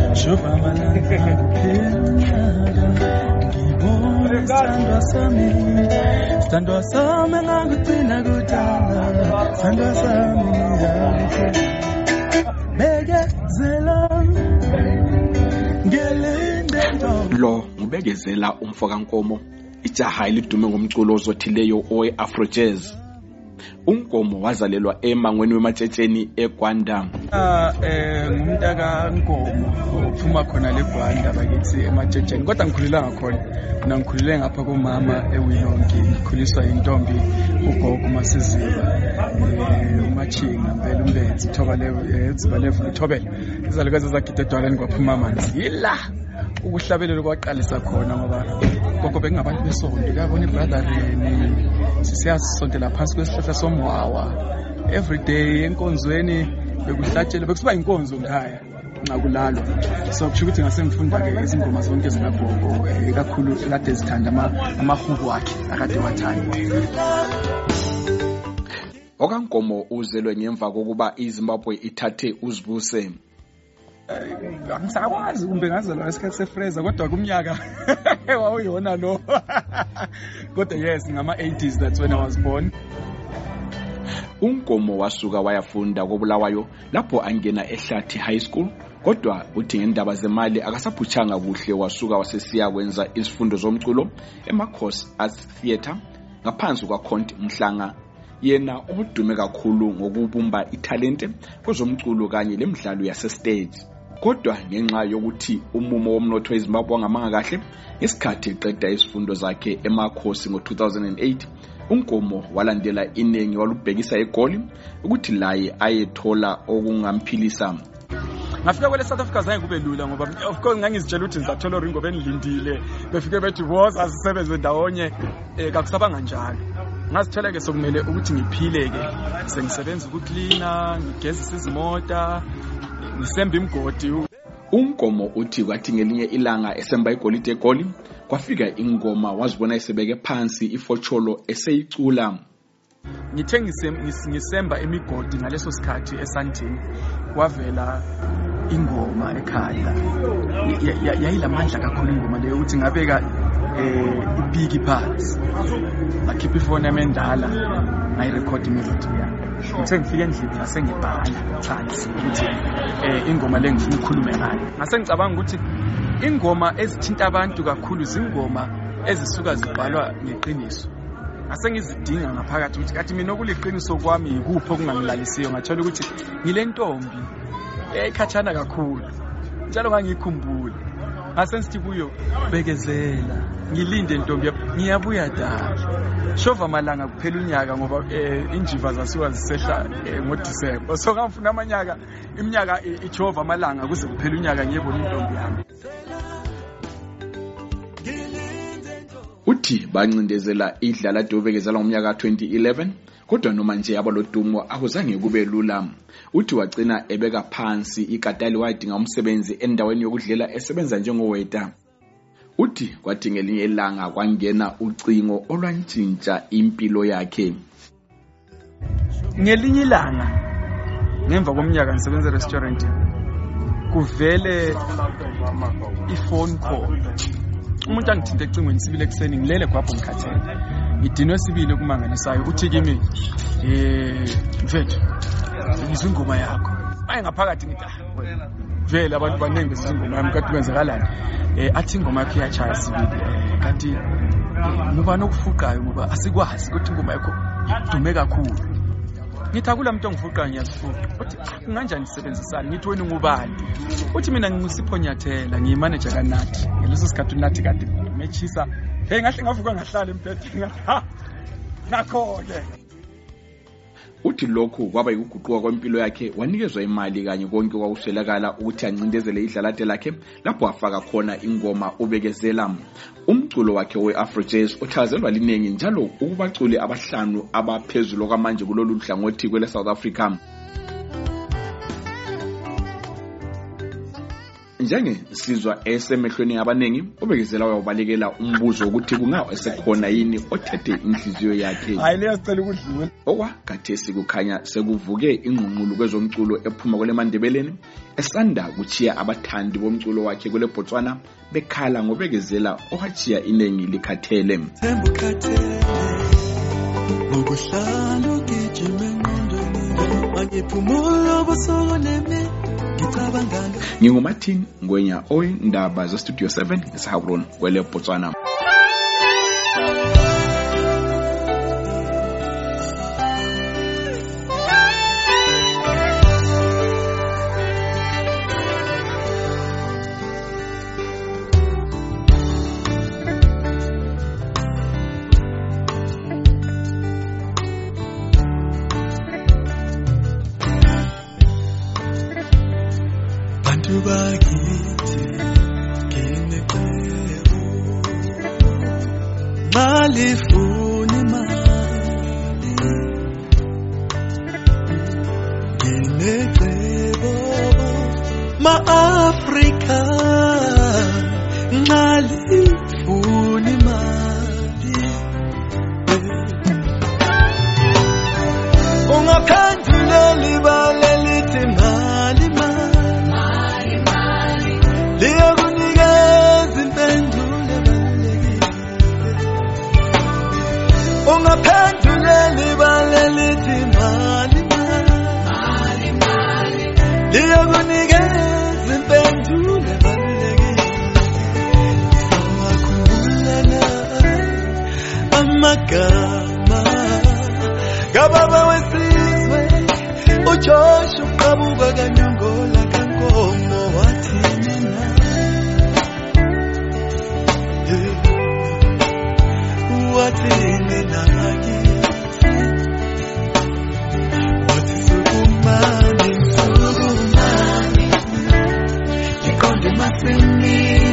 Jova malanga Stand sami ngakugcina kudala Stand sami bekezela ngelinde lo ubekezela umfo kaNkomo ijaha elidume ngomculo ozothileyo owe-Afro Jazz. uNkomo wazalelwa emangweni weMatshetsheni eGwanda. Ngumntaka Nkomo uphuma khona leGwanda bakithi eMatshetsheni kodwa ngikhulula ngakhona ngikhulule ngapha kumama eWilonke ngikhuliswa intombi ugogo uMasiziba uMachinga Mbele uMbetsi Thobalevu Uthobela izalukazi zakhe edwaleni kwaphuma amanzi yila ukuhlabelelo kwaqalisa khona ngoba gogo bengabantu besonto yabona ibrothereni sisiyasondela phansi kwesihlahla somwawa everyday enkonzweni bekuhlatshela bekusiba inkonzo ngikhaya nqakulalwa so kusho ukuthi ngasengifunda ke izingoma zonke zinagogo kakhulu kade zithanda amahubo wakhe akade wathanda. okaNkomo uzelwe ngemva kokuba iZimbabwe ithathe uzibuse. Angisakwazi kumbe ngazalwa esikhathi seFraser kodwa kumnyaka wawuyona lo kodwa yes ngama 80s that's when I was born. uNkomo wasuka wayafunda koBulawayo lapho angena eHlathi High School kodwa uthi ngendaba zemali akasaphuchanga kuhle wasuka wasesiya kwenza izifundo zomculo eMakhosi Arts Theatre ngaphansi kwaKhonti Mhlanga. Yena odume kakhulu ngokubumba italente kwezomculo kanye lemidlalo yasestage. Kodwa ngenxa yokuthi umumo womnotho weZimbabwe wangamanga kahle isikhathi eqeda izifundo zakhe eMakhosi ngo2008 uNkomo walandela inengi walubhekisa eGoli ukuthi laye ayethola okungamphilisa. Ngafika kwele South Africa zange kube lula ngoba of course ngangizitshela ukuthi ngizathola uringo benilindile befike bethi woza asisebenze ndawonye kakusabanga njalo. Ngazithola ke sokumele ukuthi ngiphile ke sengisebenza ukucleaner ngigezisa izimota ngisemba imgodi. uNkomo uthi kwathi ngelinye ilanga esemba igolide eGoli kwafika ingoma wazibona isebeke phansi ifocholo eseyicula. Ngithe ngisemba imigodi ngaleso sikhathi eSandton kwavela ingoma ekhaya yayilamandla kakhulu ingoma leyo ukuthi ngabeka ibiki phansi ngakhipha ifoni yami endala ngayirecord melody yami. Ngithe ngifike endlini ngasengibhala phansi ukuthi ingoma le ngifuna ukukhuluma ngayo. Ngase ngicabanga ukuthi ingoma ezithinta abantu kakhulu zingoma ezisuka zibhalwa ngeqiniso. Ngase ngizidinga ngaphakathi ukuthi kathi mina okuliqiniso kwami yikuphi okungangilalisiyo ngathola ukuthi ngile ntombi ekhatshana kakhulu njalo ngangikhumbula. Ngase ngithi kuyo bekezela ngilinde ntombi ngiyabuya dala shova malanga kuphela unyaka ngoba injiva zasuka zisehla ngoDisemba so ngafuna iminyaka ijova malanga kuze kuphela unyaka ngiyebona intombi yami. Uthi bancindezela idlala dobekezela ngomnyaka 2011 kodwa noma nje abalodumo akuzange kube lula. Uthi wagcina ebeka phansi ikatali wadinga umsebenzi endaweni yokudlela esebenza njengoweta. Uthi kwathi ngelinye ilanga kwangena ucingo olwantshintsha impilo yakhe. Ngelinye ilanga ngemva komnyaka ngisebenza e-restaurant kuvele iphone call. Umuntu angithinta ecingweni sibile ekseni ngilele kwapho ngikhathele. Ngidinwe sibile kumangalisayo uthi kimi mfethu ngizwe ingoma yakho. Maye ngaphakathi ngithi vele abantu baningi bezingoma yami kade kwenzakalani. Athi ingoma yakho iyachaya sibili kanti ngubani okufuqayo ngoba asikwazi ukuthi ingoma yakho idume kakhulu. Ngithi akula muntu ongifuqa ngiyazifuqa. Uthi kunganjani sisebenzisana? Ngithi wena ungubani? Uthi mina nginguSipho Nyathela ngiyimanager kaNathi. Ngeleso sikhathi uNathi kade mechisa. Ngahle ngavuka ngahlala empetheni ngathi nakho ke. Uthi lokho kwaba yikuguquka kwempilo yakhe wanikezwa imali kanye konke kwakuswelakala ukuthi ancindezele idlalate lakhe lapho afaka khona ingoma ubekezela. Umculo wakhe we-Afro Jazz othazelwa linengi njalo ukubaculi abahlanu abaphezulu kwamanje kulolu hlangothi kwele South Africa. njenge sizwa esemehlweni abaningi ubekezela wabalekela umbuzo ukuthi kungawa esekhona yini othethe inhliziyo yakhe. Hayi leyo sicela ukudlula. Okwakhathesi kukhanya sekuvuke ingqungqulu kwezomculo ephuma kwele Mandebeleni esanda kuchiya abathandi bomculo wakhe kwele Botswana bekhala ngobekezela owachiya inengi likhathele. Ngokuhlala ugijima engqondweni angiphumula bosoleme ngicabanganga. NginguMartin Ngwenya oyindaba ze Studio 7 eSihabron kwele Botswana. Malifuni mali Ginecebo Ma-Afrika Malifuni mali Ungaphendule libale lithi mali mali Liyokunikeza impendulo ungaphendule libale lithi mali liyokunikeza impendulo ebalulekile. Sawakhumbulana amagama kababa wesizwe uJoshua uqabuka kanyongola kankomo wathi mina wathi mina Sukumani, you called him a